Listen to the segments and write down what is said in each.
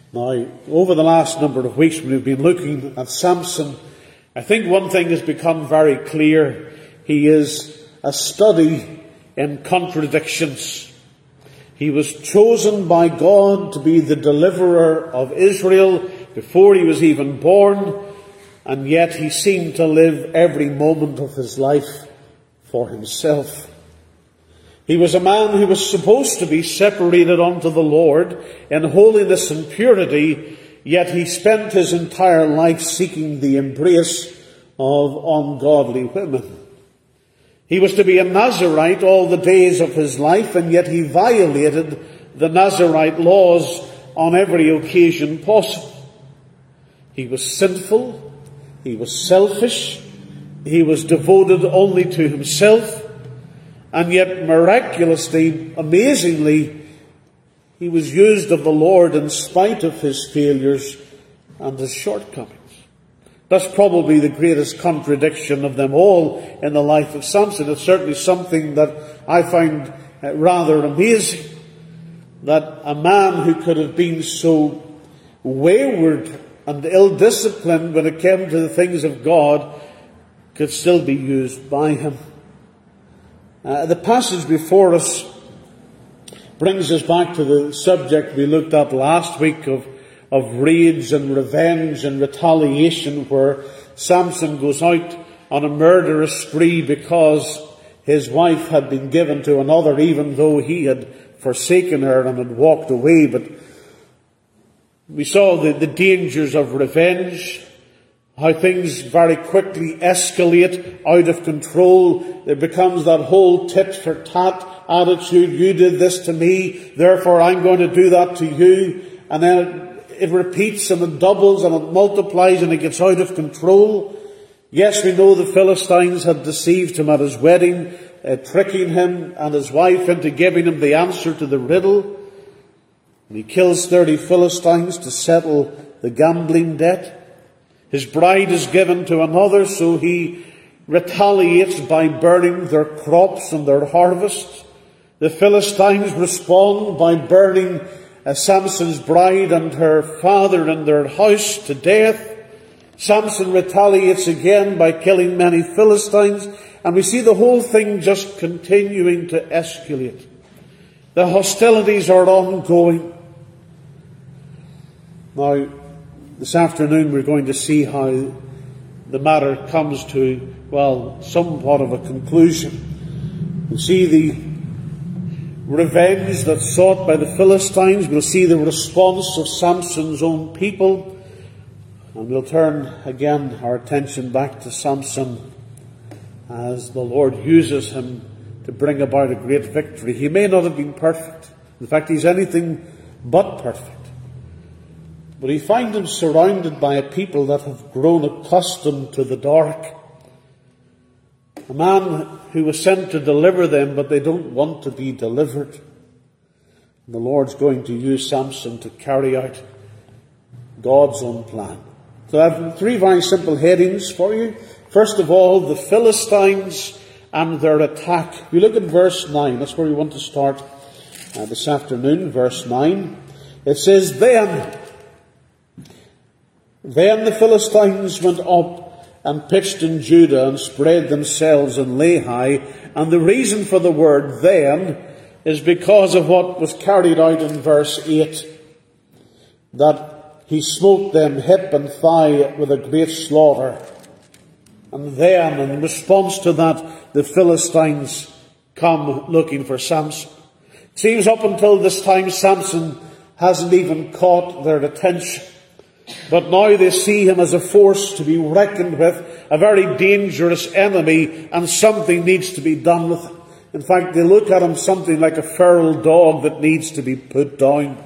Now, over the last number of weeks when we've been looking at Samson, I think one thing has become very clear. He is a study in contradictions. He was chosen by God to be the deliverer of Israel before he was even born, and yet he seemed to live every moment of his life for himself. He was a man who was supposed to be separated unto the Lord in holiness and purity, yet he spent his entire life seeking the embrace of ungodly women. He was to be a Nazirite all the days of his life, and yet he violated the Nazirite laws on every occasion possible. He was sinful, he was selfish, he was devoted only to himself, and yet miraculously, amazingly, he was used of the Lord in spite of his failures and his shortcomings. That's probably the greatest contradiction of them all in the life of Samson. It's certainly something that I find rather amazing, that a man who could have been so wayward and ill-disciplined when it came to the things of God could still be used by him. The passage before us brings us back to the subject we looked at last week of rage and revenge and retaliation, where Samson goes out on a murderous spree because his wife had been given to another, even though he had forsaken her and had walked away. But we saw the dangers of revenge, how things very quickly escalate out of control. There becomes that whole tit for tat attitude. You did this to me, therefore I'm going to do that to you. And then it repeats and it doubles and it multiplies and it gets out of control. Yes, we know the Philistines had deceived him at his wedding, tricking him and his wife into giving him the answer to the riddle. And he kills 30 Philistines to settle the gambling debt. His bride is given to another, so he retaliates by burning their crops and their harvests. The Philistines respond by burning Samson's bride and her father and their house to death. Samson retaliates again by killing many Philistines, and we see the whole thing just continuing to escalate. The hostilities are ongoing. Now, this afternoon we're going to see how the matter comes to, somewhat of a conclusion. We'll see the revenge that's sought by the Philistines. We'll see the response of Samson's own people. And we'll turn again our attention back to Samson as the Lord uses him to bring about a great victory. He may not have been perfect. In fact, he's anything but perfect. But he finds him surrounded by a people that have grown accustomed to the dark. A man who was sent to deliver them, but they don't want to be delivered. And the Lord's going to use Samson to carry out God's own plan. So I have 3 very simple headings for you. First of all, the Philistines and their attack. We look at verse 9. That's where we want to start this afternoon. Verse 9. It says, Then the Philistines went up and pitched in Judah and spread themselves in Lehi. And the reason for the word then is because of what was carried out in verse 8. That he smote them hip and thigh with a great slaughter. And then, in response to that, the Philistines come looking for Samson. It seems up until this time Samson hasn't even caught their attention. But now they see him as a force to be reckoned with, a very dangerous enemy, and something needs to be done with him. In fact, they look at him something like a feral dog that needs to be put down.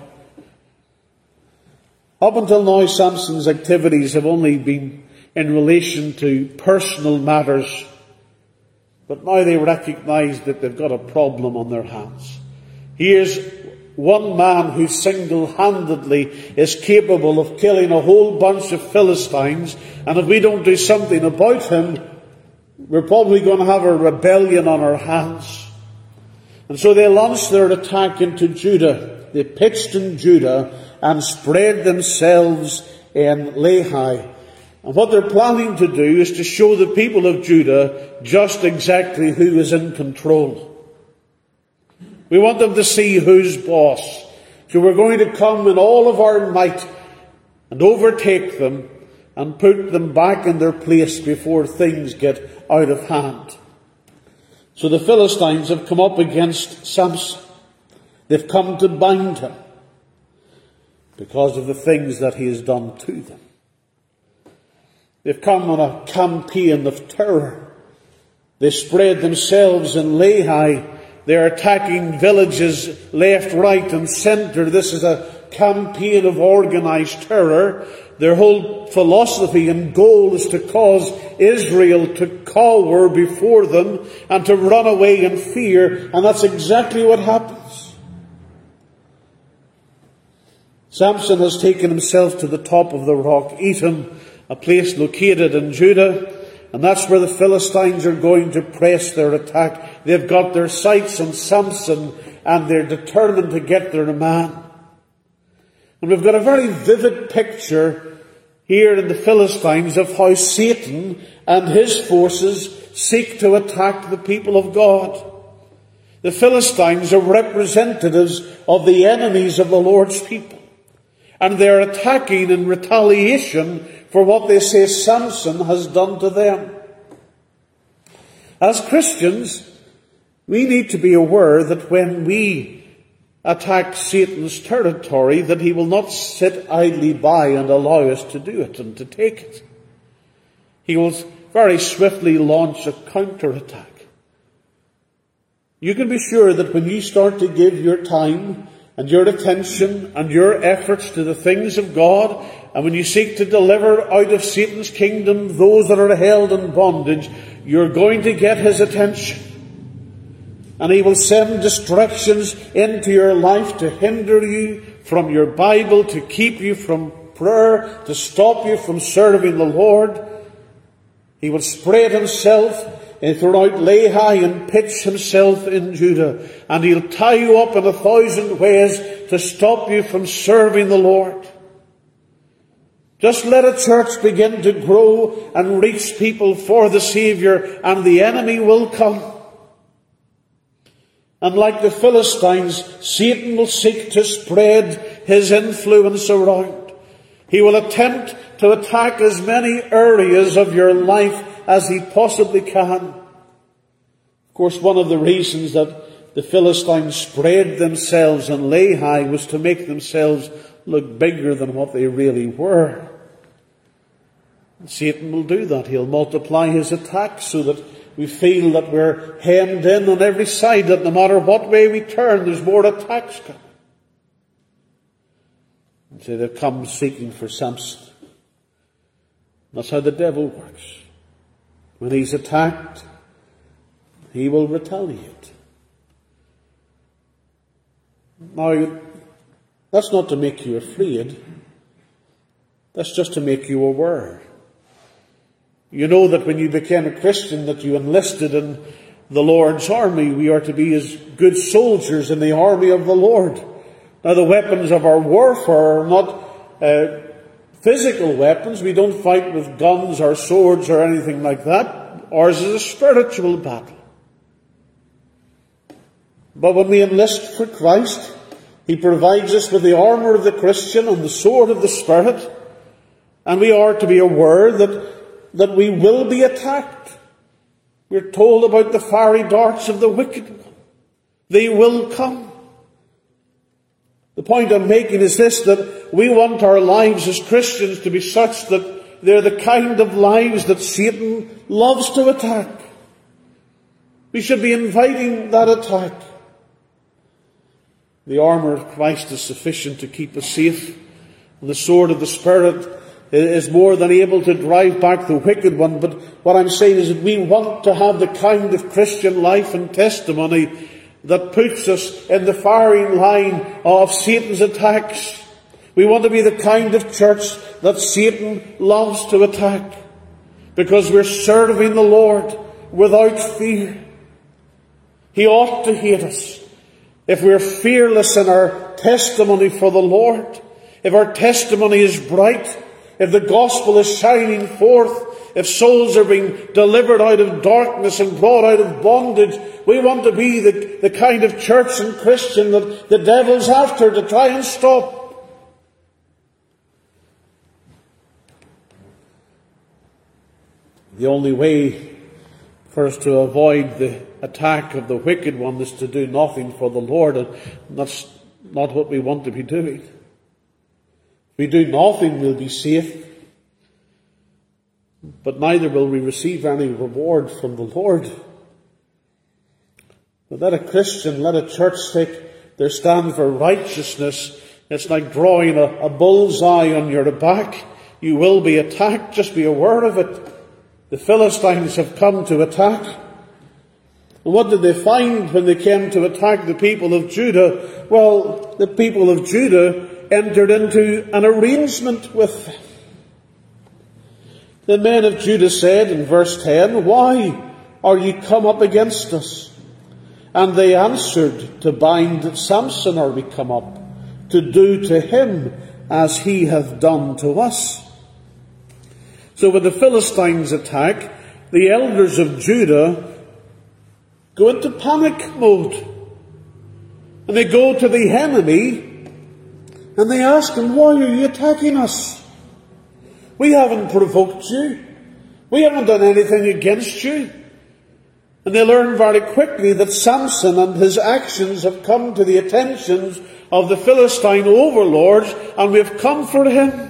Up until now, Samson's activities have only been in relation to personal matters. But now they recognize that they've got a problem on their hands. Here's one man who single-handedly is capable of killing a whole bunch of Philistines, and if we don't do something about him, we're probably going to have a rebellion on our hands. And so they launch their attack into Judah. they pitched in Judah and spread themselves in Lehi. And what they're planning to do is to show the people of Judah just exactly who is in control. We want them to see who's boss. So we're going to come in all of our might and overtake them and put them back in their place before things get out of hand. So the Philistines have come up against Samson. They've come to bind him because of the things that he has done to them. They've come on a campaign of terror. They spread themselves in Lehi. They're attacking villages left, right and centre. This is a campaign of organised terror. Their whole philosophy and goal is to cause Israel to cower before them and to run away in fear. And that's exactly what happens. Samson has taken himself to the top of the rock, Etam, a place located in Judah. And that's where the Philistines are going to press their attack. They've got their sights on Samson and they're determined to get their man. And we've got a very vivid picture here in the Philistines of how Satan and his forces seek to attack the people of God. The Philistines are representatives of the enemies of the Lord's people. And they're attacking in retaliation for what they say Samson has done to them. As Christians, we need to be aware that when we attack Satan's territory, that he will not sit idly by and allow us to do it and to take it. He will very swiftly launch a counterattack. You can be sure that when you start to give your time and your attention and your efforts to the things of God, and when you seek to deliver out of Satan's kingdom those that are held in bondage, you're going to get his attention. And he will send distractions into your life to hinder you from your Bible, to keep you from prayer, to stop you from serving the Lord. He will spread himself throughout Lehi and pitch himself in Judah. And he'll tie you up in 1,000 ways to stop you from serving the Lord. Just let a church begin to grow and reach people for the Saviour, and the enemy will come. And like the Philistines, Satan will seek to spread his influence around. He will attempt to attack as many areas of your life as he possibly can. Of course, one of the reasons that the Philistines spread themselves in Lehi was to make themselves look bigger than what they really were. And Satan will do that. He'll multiply his attacks so that we feel that we're hemmed in on every side, that no matter what way we turn, there's more attacks coming. And so they've come seeking for Samson. That's how the devil works. When he's attacked, he will retaliate. Now, that's not to make you afraid. That's just to make you aware. You know that when you became a Christian, that you enlisted in the Lord's army. We are to be as good soldiers in the army of the Lord. Now, the weapons of our warfare are not physical weapons. We don't fight with guns or swords or anything like that. Ours is a spiritual battle. But when we enlist for Christ, he provides us with the armour of the Christian and the sword of the Spirit. And we are to be aware that we will be attacked. We're told about the fiery darts of the wicked one. They will come. The point I'm making is this, that we want our lives as Christians to be such that they're the kind of lives that Satan loves to attack. We should be inviting that attack. The armour of Christ is sufficient to keep us safe. And the sword of the Spirit is more than able to drive back the wicked one. But what I'm saying is that we want to have the kind of Christian life and testimony that puts us in the firing line of Satan's attacks. We want to be the kind of church that Satan loves to attack, because we're serving the Lord without fear. He ought to hate us if we're fearless in our testimony for the Lord, if our testimony is bright, if the gospel is shining forth, if souls are being delivered out of darkness and brought out of bondage, we want to be the kind of church and Christian that the devil's after to try and stop. The only way for us to avoid the attack of the wicked one is to do nothing for the Lord, and that's not what we want to be doing. If we do nothing, we'll be safe, but neither will we receive any reward from the Lord. But let a Christian, let a church take their stand for righteousness. It's like drawing a bullseye on your back. You will be attacked, just be aware of it. The Philistines have come to attack. And what did they find when they came to attack the people of Judah? Well, the people of Judah entered into an arrangement with them. The men of Judah said in verse 10, "Why are ye come up against us?" And they answered, "To bind Samson are we come up, to do to him as he hath done to us." So when the Philistines attack, the elders of Judah go into panic mode. And they go to the enemy and they ask him, "Why are you attacking us? We haven't provoked you. We haven't done anything against you." And they learn very quickly that Samson and his actions have come to the attentions of the Philistine overlords, and we have come for him.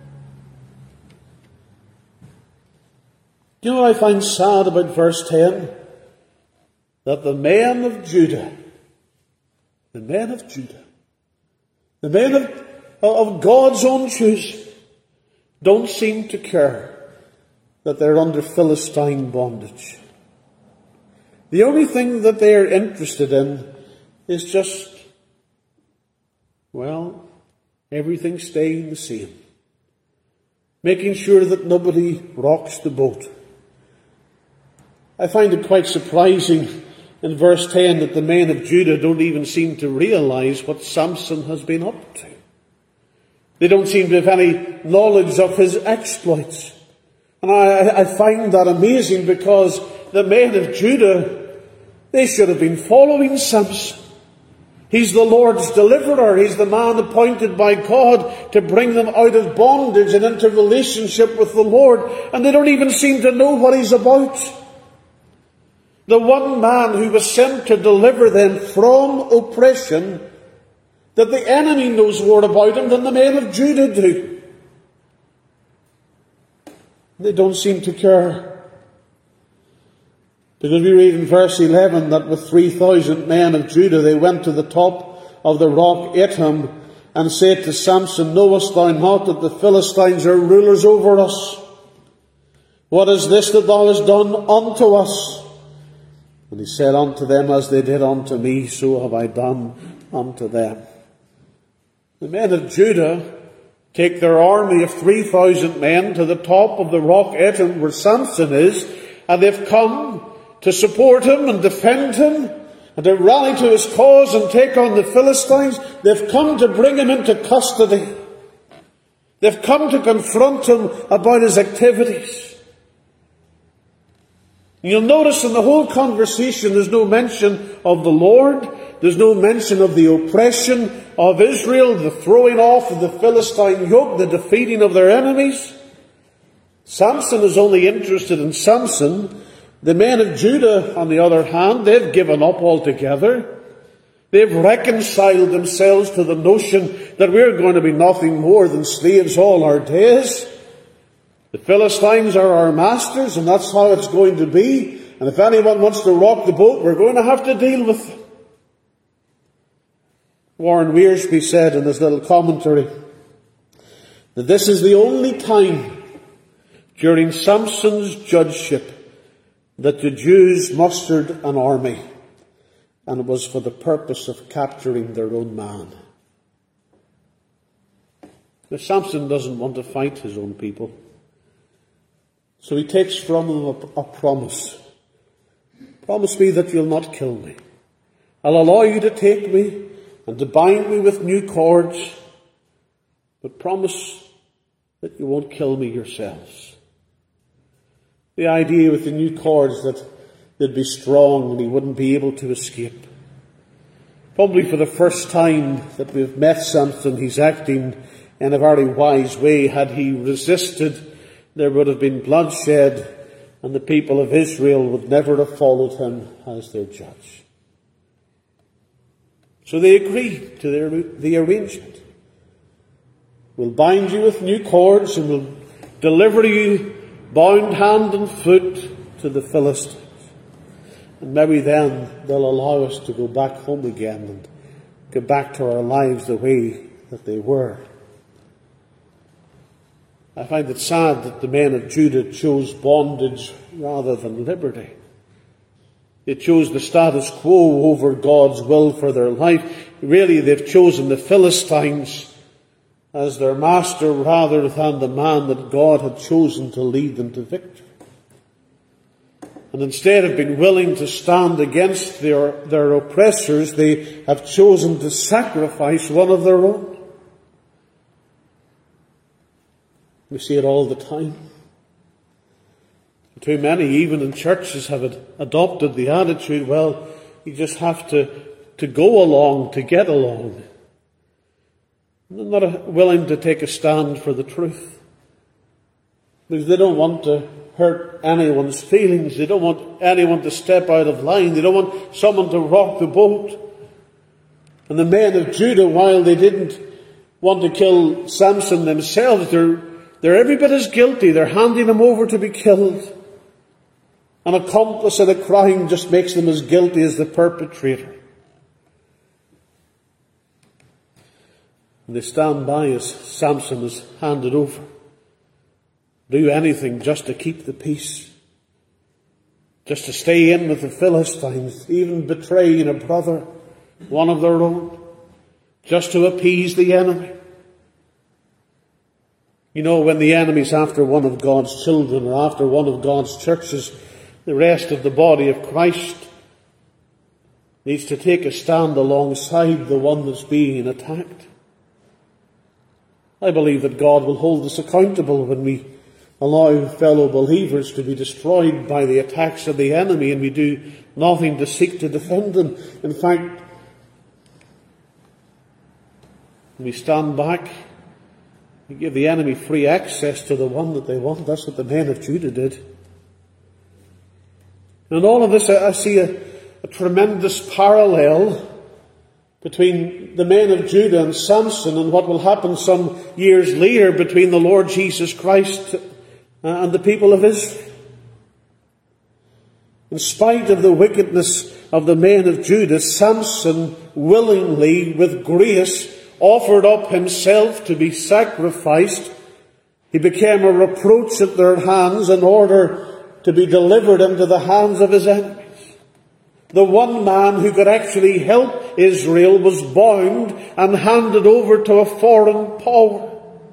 Do you know what I find sad about verse 10? That the men of Judah, the men of God's own choosing, don't seem to care that they're under Philistine bondage. The only thing that they're interested in is just, well, everything staying the same. Making sure that nobody rocks the boat. I find it quite surprising in verse 10 that the men of Judah don't even seem to realize what Samson has been up to. They don't seem to have any knowledge of his exploits. And I find that amazing, because the men of Judah, they should have been following Samson. He's the Lord's deliverer. He's the man appointed by God to bring them out of bondage and into relationship with the Lord. And they don't even seem to know what he's about. The one man who was sent to deliver them from oppression, that the enemy knows more about him than the men of Judah do. They don't seem to care. Because we read in verse 11 that with 3,000 men of Judah they went to the top of the rock Etam and said to Samson, "Knowest thou not that the Philistines are rulers over us? What is this that thou hast done unto us?" And he said unto them, "As they did unto me, so have I done unto them." The men of Judah take their army of 3,000 men to the top of the rock Etam where Samson is, and they've come to support him and defend him and to rally to his cause and take on the Philistines. They've come to bring him into custody. They've come to confront him about his activities. You'll notice in the whole conversation there's no mention of the Lord. There's no mention of the oppression of Israel, the throwing off of the Philistine yoke, the defeating of their enemies. Samson is only interested in Samson. The men of Judah, on the other hand, they've given up altogether. They've reconciled themselves to the notion that we're going to be nothing more than slaves all our days. The Philistines are our masters, and that's how it's going to be. And if anyone wants to rock the boat, we're going to have to deal with them. Warren Wiersbe said in his little commentary that this is the only time during Samson's judgeship that the Jews mustered an army, and it was for the purpose of capturing their own man. Now, Samson doesn't want to fight his own people. So he takes from them a promise. Promise me that you'll not kill me. I'll allow you to take me, and to bind me with new cords, but promise that you won't kill me yourselves. The idea with the new cords that they'd be strong and he wouldn't be able to escape. Probably for the first time that we've met Samson, he's acting in a very wise way. Had he resisted, there would have been bloodshed, and the people of Israel would never have followed him as their judge. So they agreed to the arrangement. We'll bind you with new cords and we'll deliver you bound hand and foot to the Philistines. And maybe then they'll allow us to go back home again and get back to our lives the way that they were. I find it sad that the men of Judah chose bondage rather than liberty. They chose the status quo over God's will for their life. Really, they've chosen the Philistines as their master rather than the man that God had chosen to lead them to victory. And instead of being willing to stand against their oppressors, they have chosen to sacrifice one of their own. We see it all the time. Too many, even in churches, have adopted the attitude, well, you just have to go along to get along. And they're not willing to take a stand for the truth. Because they don't want to hurt anyone's feelings. They don't want anyone to step out of line. They don't want someone to rock the boat. And the men of Judah, while they didn't want to kill Samson themselves, they're every bit as guilty. They're handing him over to be killed. An accomplice in a crime just makes them as guilty as the perpetrator. And they stand by as Samson is handed over. Do anything just to keep the peace. Just to stay in with the Philistines. Even betraying a brother, one of their own. Just to appease the enemy. You know, when the enemy's after one of God's children or after one of God's churches, the rest of the body of Christ needs to take a stand alongside the one that's being attacked. I believe that God will hold us accountable when we allow fellow believers to be destroyed by the attacks of the enemy and we do nothing to seek to defend them. In fact, when we stand back, we give the enemy free access to the one that they want. That's what the men of Judah did. And in all of this, I see a tremendous parallel between the men of Judah and Samson and what will happen some years later between the Lord Jesus Christ and the people of Israel. In spite of the wickedness of the men of Judah, Samson willingly, with grace, offered up himself to be sacrificed. He became a reproach at their hands in order to be delivered into the hands of his enemies. The one man who could actually help Israel was bound and handed over to a foreign power.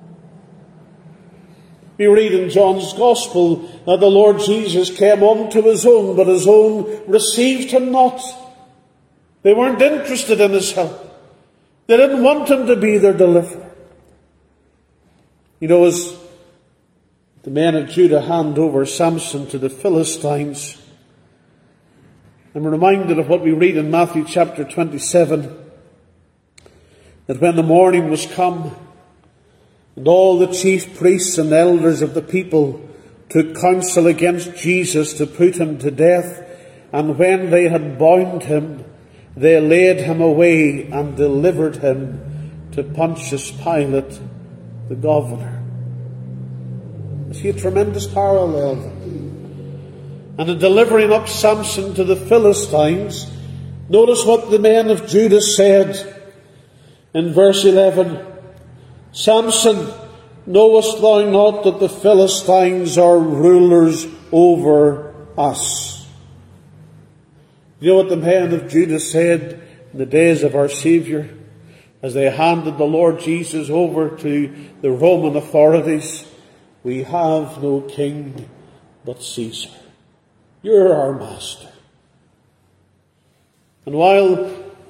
We read in John's Gospel that the Lord Jesus came unto his own, but his own received him not. They weren't interested in his help. They didn't want him to be their deliverer. You know, as the men of Judah hand over Samson to the Philistines, I'm reminded of what we read in Matthew chapter 27, that when the morning was come, and all the chief priests and elders of the people took counsel against Jesus to put him to death, and when they had bound him, they laid him away and delivered him to Pontius Pilate, the governor. I see a tremendous parallel there. And in delivering up Samson to the Philistines, notice what the men of Judah said in verse 11. Samson, knowest thou not that the Philistines are rulers over us? You know what the men of Judah said in the days of our Saviour, as they handed the Lord Jesus over to the Roman authorities? We have no king but Caesar. You're our master. And while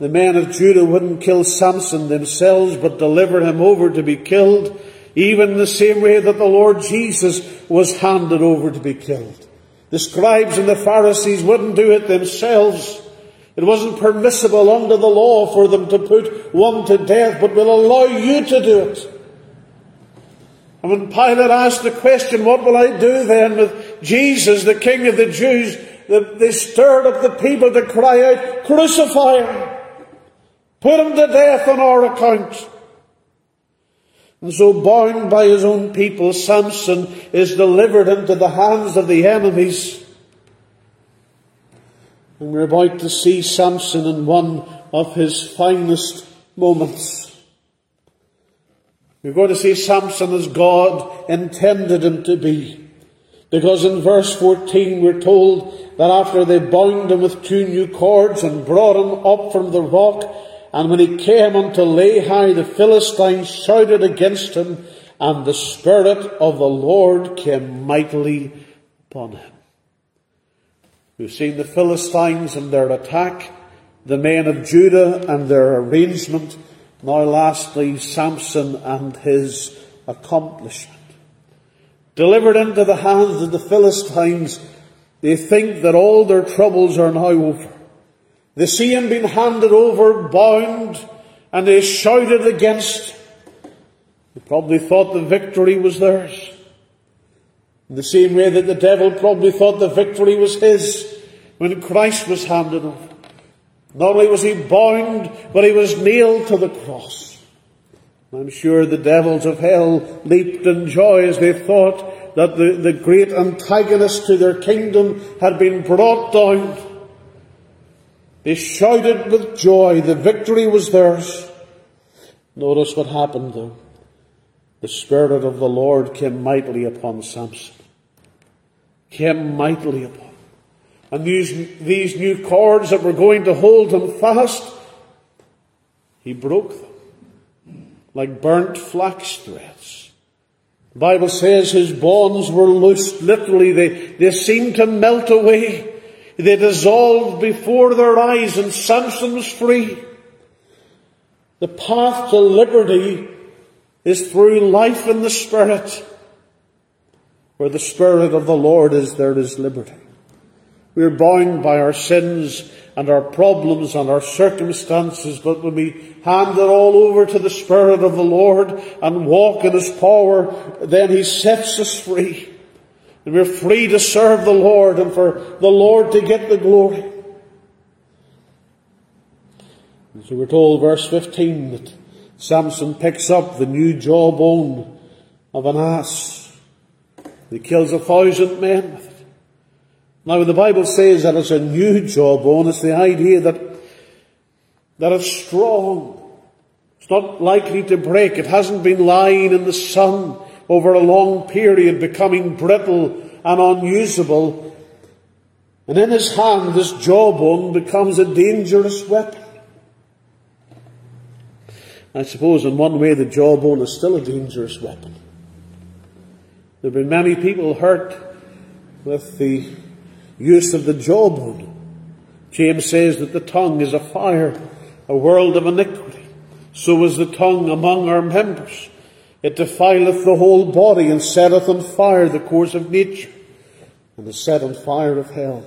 the men of Judah wouldn't kill Samson themselves, but deliver him over to be killed, even in the same way that the Lord Jesus was handed over to be killed. The scribes and the Pharisees wouldn't do it themselves. It wasn't permissible under the law for them to put one to death, but will allow you to do it. And when Pilate asked the question, what will I do then with Jesus, the King of the Jews, they stirred up the people to cry out, crucify him! Put him to death on our account! And so, bound by his own people, Samson is delivered into the hands of the enemies. And we're about to see Samson in one of his finest moments. We're going to see Samson as God intended him to be. Because in verse 14 we're told that after they bound him with 2 new cords and brought him up from the rock, and when he came unto Lehi, the Philistines shouted against him, and the Spirit of the Lord came mightily upon him. We've seen the Philistines and their attack, the men of Judah and their arrangement. Now lastly, Samson and his accomplishment. Delivered into the hands of the Philistines, they think that all their troubles are now over. They see him being handed over, bound, and they shouted against. They probably thought the victory was theirs. In the same way that the devil probably thought the victory was his when Christ was handed over. Not only was he bound, but he was nailed to the cross. I'm sure the devils of hell leaped in joy as they thought that the great antagonist to their kingdom had been brought down. They shouted with joy. The victory was theirs. Notice what happened though. The Spirit of the Lord came mightily upon Samson. Came mightily upon him. And these new cords that were going to hold him fast, he broke them like burnt flax threads. The Bible says his bonds were loosed. Literally, they seemed to melt away. They dissolved before their eyes, and Samson was free. The path to liberty is through life in the Spirit. Where the Spirit of the Lord is, there is liberty. We're bound by our sins and our problems and our circumstances, but when we hand it all over to the Spirit of the Lord and walk in his power, then he sets us free. And we're free to serve the Lord and for the Lord to get the glory. And so we're told, verse 15, that Samson picks up the new jawbone of an ass. He kills 1,000 men with it. Now when the Bible says that it's a new jawbone, it's the idea that it's strong. It's not likely to break. It hasn't been lying in the sun over a long period, becoming brittle and unusable. And in his hand, this jawbone becomes a dangerous weapon. I suppose in one way the jawbone is still a dangerous weapon. There have been many people hurt with the use of the jawbone. James says that the tongue is a fire, a world of iniquity. So is the tongue among our members. It defileth the whole body, and setteth on fire the course of nature, and is set on fire of hell.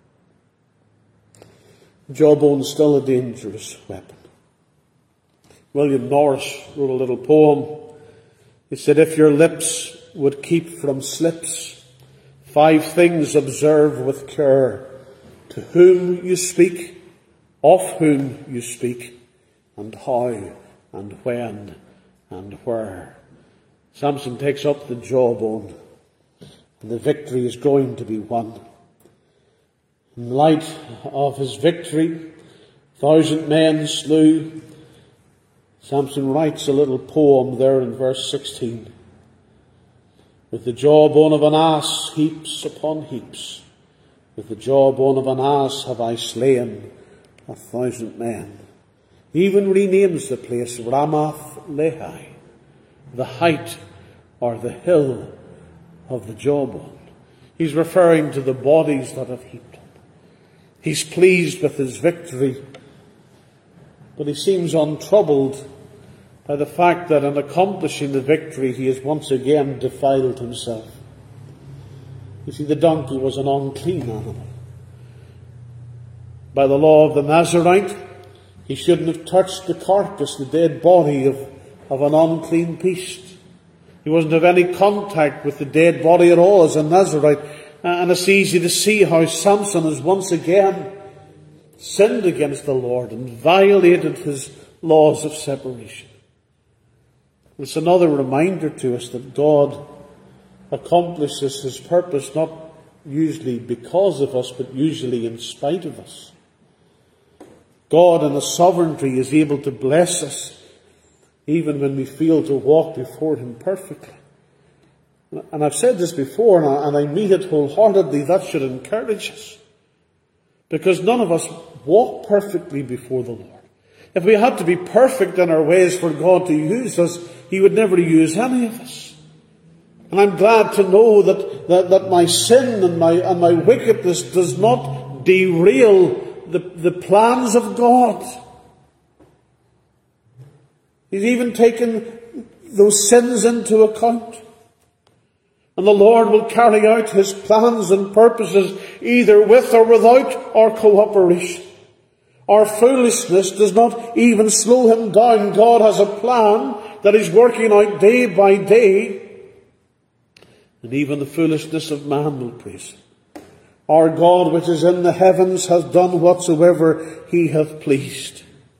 The jawbone is still a dangerous weapon. William Norris wrote a little poem. He said, if your lips would keep from slips, 5 things observe with care: to whom you speak, of whom you speak, and how, and when, and where. Samson takes up the jawbone, and the victory is going to be won. In light of his victory, 1,000 men slew. Samson writes a little poem there in verse 16. With the jawbone of an ass, heaps upon heaps. With the jawbone of an ass have I slain 1,000 men. He even renames the place Ramath Lehi, the height or the hill of the jawbone. He's referring to the bodies that have heaped up. He's pleased with his victory. But he seems untroubled by the fact that in accomplishing the victory he has once again defiled himself. You see, the donkey was an unclean animal. By the law of the Nazarite, he shouldn't have touched the carcass, the dead body of an unclean beast. He wasn't have any contact with the dead body at all as a Nazarite. And it's easy to see how Samson has once again sinned against the Lord and violated his laws of separation. It's another reminder to us that God accomplishes his purpose not usually because of us, but usually in spite of us. God in his sovereignty is able to bless us even when we fail to walk before him perfectly. And I've said this before, and I mean it wholeheartedly, that should encourage us. Because none of us walk perfectly before the Lord. If we had to be perfect in our ways for God to use us, he would never use any of us. And I'm glad to know that my sin and my wickedness does not derail the plans of God. He's even taken those sins into account. And the Lord will carry out his plans and purposes either with or without our cooperation. Our foolishness does not even slow him down. God has a plan that he's working out day by day. And even the foolishness of man will praise him. Our God which is in the heavens has done whatsoever he hath pleased.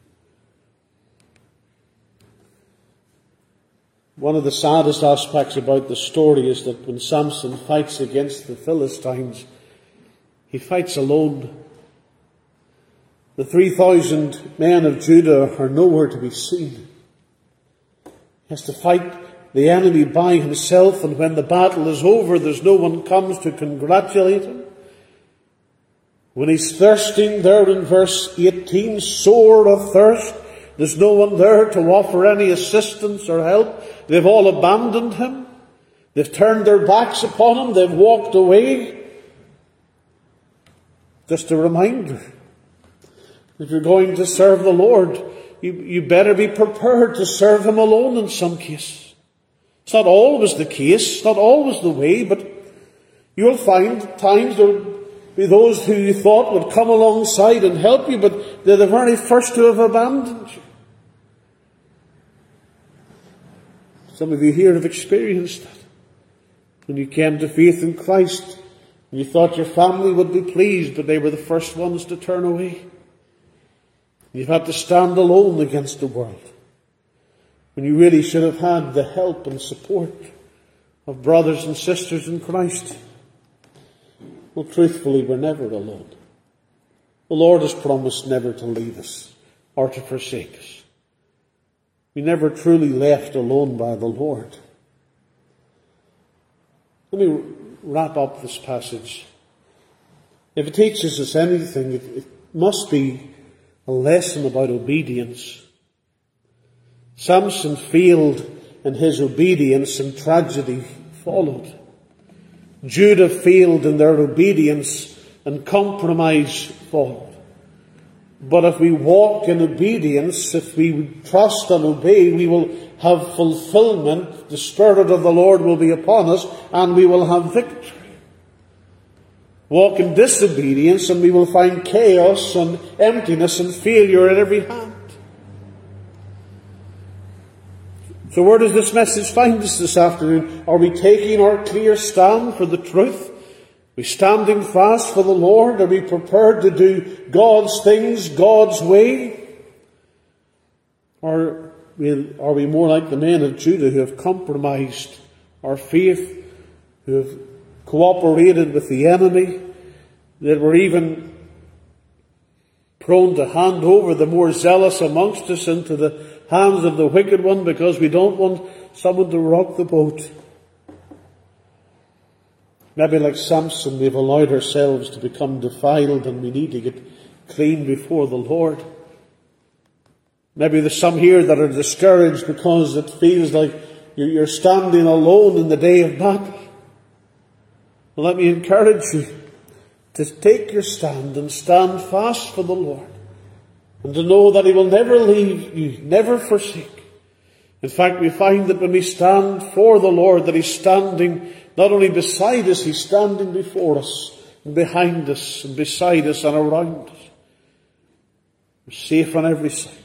One of the saddest aspects about the story is that when Samson fights against the Philistines, he fights alone. The 3,000 men of Judah are nowhere to be seen. He has to fight the enemy by himself, and when the battle is over, there's no one comes to congratulate him. When he's thirsting there in verse 18, sore of thirst, there's no one there to offer any assistance or help. They've all abandoned him. They've turned their backs upon him. They've walked away. Just a reminder. If you're going to serve the Lord, you better be prepared to serve him alone in some cases. It's not always the case, not always the way, but you'll find times there'll be those who you thought would come alongside and help you, but they're the very first to have abandoned you. Some of you here have experienced that. When you came to faith in Christ, and you thought your family would be pleased, but they were the first ones to turn away. You've had to stand alone against the world, when you really should have had the help and support of brothers and sisters in Christ. Well, truthfully, we're never alone. The Lord has promised never to leave us or to forsake us. We never truly left alone by the Lord. Let me wrap up this passage. If it teaches us anything, it must be a lesson about obedience. Samson failed in his obedience and tragedy followed. Judah failed in their obedience and compromise followed. But if we walk in obedience, if we trust and obey, we will have fulfillment. The Spirit of the Lord will be upon us and we will have victory. Walk in disobedience and we will find chaos and emptiness and failure at every hand. So where does this message find us this afternoon? Are we taking our clear stand for the truth? Are we standing fast for the Lord? Are we prepared to do God's things, God's way? Or are we more like the men of Judah who have compromised our faith, who have cooperated with the enemy, that were even prone to hand over the more zealous amongst us into the hands of the wicked one because we don't want someone to rock the boat? Maybe like Samson, we've allowed ourselves to become defiled and we need to get clean before the Lord. Maybe there's some here that are discouraged because it feels like you're standing alone in the day of battle. Well, let me encourage you to take your stand and stand fast for the Lord. and to know that He will never leave you, never forsake. In fact, we find that when we stand for the Lord, that He's standing not only beside us, He's standing before us, and behind us, and beside us, and around us. We're safe on every side.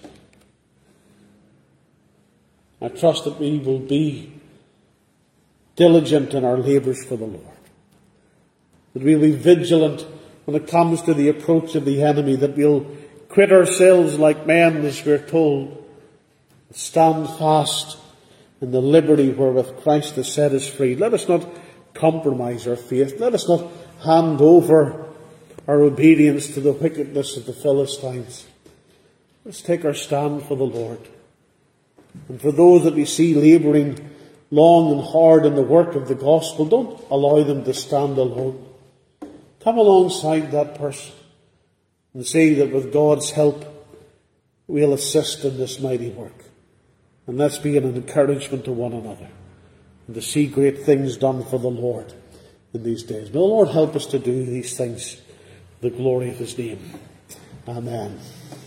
I trust that we will be diligent in our labours for the Lord. That we'll be vigilant when it comes to the approach of the enemy. That we'll quit ourselves like men, as we're told. Stand fast in the liberty wherewith Christ has set us free. Let us not compromise our faith. Let us not hand over our obedience to the wickedness of the Philistines. Let's take our stand for the Lord. And for those that we see labouring long and hard in the work of the gospel, don't allow them to stand alone. Come alongside that person and say that with God's help we'll assist in this mighty work. And let's be an encouragement to one another and to see great things done for the Lord in these days. May the Lord help us to do these things for the glory of His name. Amen.